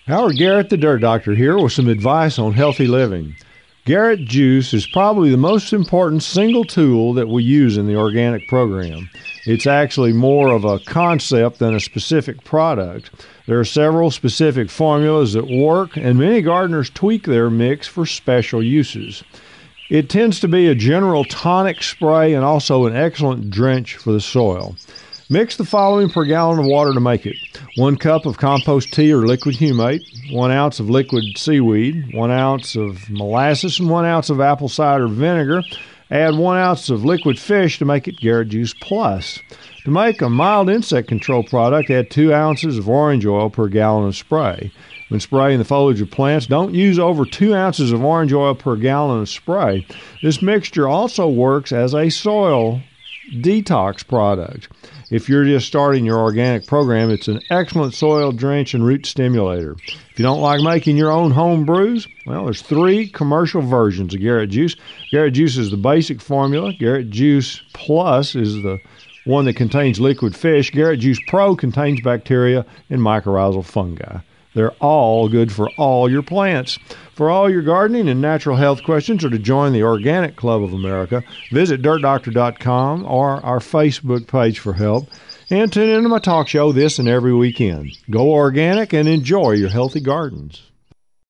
Howard Garrett, the Dirt Doctor, here with some advice on healthy living. Garrett Juice is probably the most important single tool that we use in the organic program. It's actually more of a concept than a specific product. There are several specific formulas that work, and many gardeners tweak their mix for special uses. It tends to be a general tonic spray and also an excellent drench for the soil. Mix the following per gallon of water to make it: 1 cup of compost tea or liquid humate, 1 ounce of liquid seaweed, 1 ounce of molasses, and 1 ounce of apple cider vinegar. Add 1 ounce of liquid fish to make it Garrett Juice Plus. To make a mild insect control product, add 2 ounces of orange oil per gallon of spray. When spraying the foliage of plants, don't use over 2 ounces of orange oil per gallon of spray. This mixture also works as a soil detox product. If you're just starting your organic program, it's an excellent soil drench and root stimulator. If you don't like making your own home brews, well, there's 3 commercial versions of Garrett Juice. Garrett Juice is the basic formula. Garrett Juice Plus is the one that contains liquid fish. Garrett Juice Pro contains bacteria and mycorrhizal fungi. They're all good for all your plants. For all your gardening and natural health questions or to join the Organic Club of America, visit dirtdoctor.com or our Facebook page for help. And tune into my talk show this and every weekend. Go organic and enjoy your healthy gardens.